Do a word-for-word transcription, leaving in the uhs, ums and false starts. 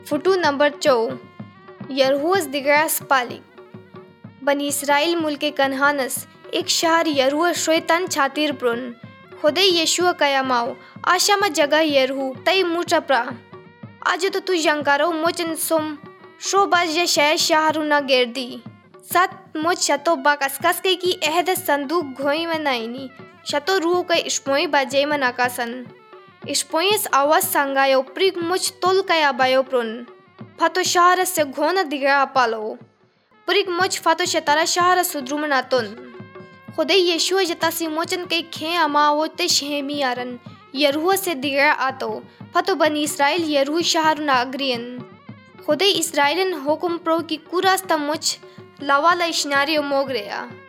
Photo number चौ यरहुस दिग्रास पाली बनी Israel मुल्क कन्हानस एक शहर यरहु श्वेतन छातिर प्रुन खुदे यशुआ कयामाओ आशामा जगह यरहु तई मुचप्रा आज तो तु जंकारो मोचन सुम शोबाज या शय शहरु न गेरदी सत मोच शतो बाकसकस के की अहद संदूक घोई में नाइनी शतो रूह के इश्पोई बाजे में नाकासन इश्पोइस आवाज संगायो प्रिक मुच तोल कया बायो प्रुन फतो शहर से घोना दिगा पालो प्रिक मुच फतो शतारा शहर सुद्रुमनातुन खुदे यशुआ जतासी मोचन के खे अमा होते शहमी यारन यरहु से दिगा आतो फतो बनी इसराइल यरहु शहर नागरियन खुदे इसराइलन हुकुम प्रो की कुरास्ता मुच लवाला इश्नारियो मोगरेया।